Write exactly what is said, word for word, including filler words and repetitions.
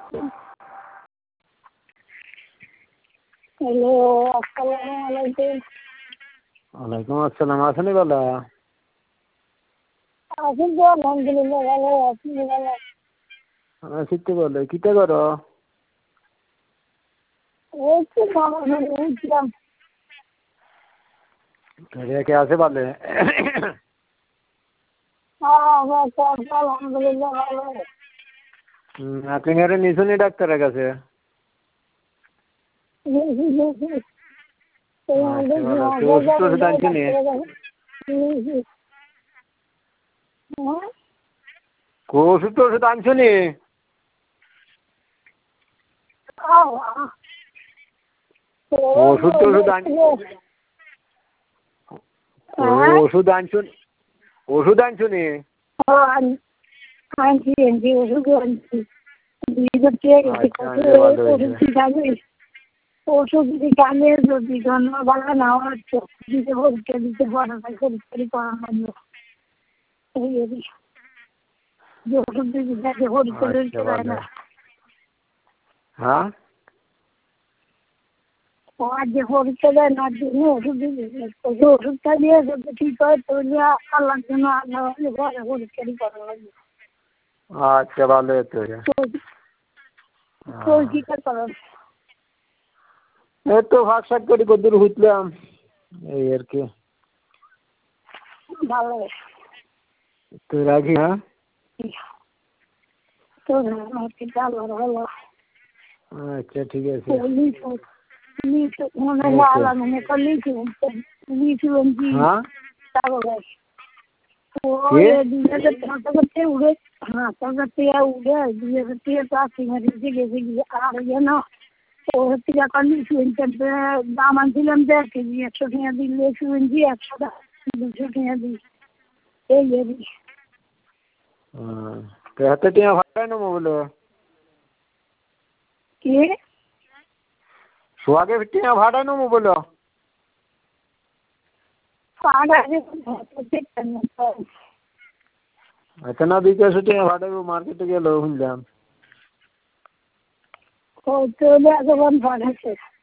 Hello, আসসালামু আলাইকুম। ওয়ালাইকুম আসসালাম। আসেনি বলা আছেন তো? আলহামদুলিল্লাহ ভালো। আপনি ভালো? আছিতে বলে কিতা করো? এই তো মামা বাড়ি উঠলাম। কে আছে বলে? হ্যাঁ, আমার তো আলহামদুলিল্লাহ ভালো। আপনি ঘরে নিশুনি ডাক্তারের কাছে? গেছি, গেছি। তোমার আচ্ছা দেখি ভালো। আগে ওষুধ যাবো, টষুধ যাই আনছো নি? ডাক্তারের কাছে। গেছি। হ্যাঁ? ওষুধ টষুধ আনছো নি? খাও, আহ। ওষুধ টষুধ আন হ্যাঁ? ওষুধ আনছো ওষুধ আনছো নি? আনছি, আনছি, ওষুধ আনছি। দুই বছর গেছে, আচ্ছা কত আনলে ভালো হয়েছে। ওষুধ দিতে ওষুধ যদি কানে যদি জন্ম ভালো না হচ্ছে দিতে পরীক্ষা দিতে পারে না, পরীক্ষা করা লাগবে। এই আর কি। যে ওষুধ দিতে থাকে পরীক্ষা আচ্ছা দিতে দেয় ভালো। না। হ্যাঁ ও আর যে পরীক্ষা দেয় না জন্য ওষুধ দিতে ওই ওষুধটা দিয়ে যদি ঠিক হয় তাহলে আল্লাহর জন্য আল্লাহ ঘরে পরীক্ষারই করা লাগবে। আচ্ছা ভালো হতো। তো কি করেন? এই তো ভাগ শাক করে কদ্দুর হুতলাম এই আর কি। ভালো তো রাখি। হ্যাঁ তো ভালো ভালো। আচ্ছা ঠিক আছে। লিচু মনে হয় আলাদা মনে তো লিচু লিচু আনছি হ্যাঁ তারপরে ও কি? দুই হাজার টাকা করতে উড়ে হ্যাঁ টাকা থেকে উড়ে দুই হাজার টাকা চাকরি মারিয়েছে গেছে গিয়ে আর ইয়ে না ও হচ্ছে এখন লিচু আনতে দাম আনছিলাম দেড় কেজি একশো টাকা দিই লিচু আনছি একশো টাকা দুশো টাকা দিই এই এরই হাতে টিয়া ভাড়ায় নেবো বলো কি সোয়াগে টিয়া ভাড়ায় নেবো বলো আচ্ছা না বিকাশে টিয়া ভাড়াবো মার্কেটে গেলো শুনলাম ও চলে এখন ভাড়াচ্ছে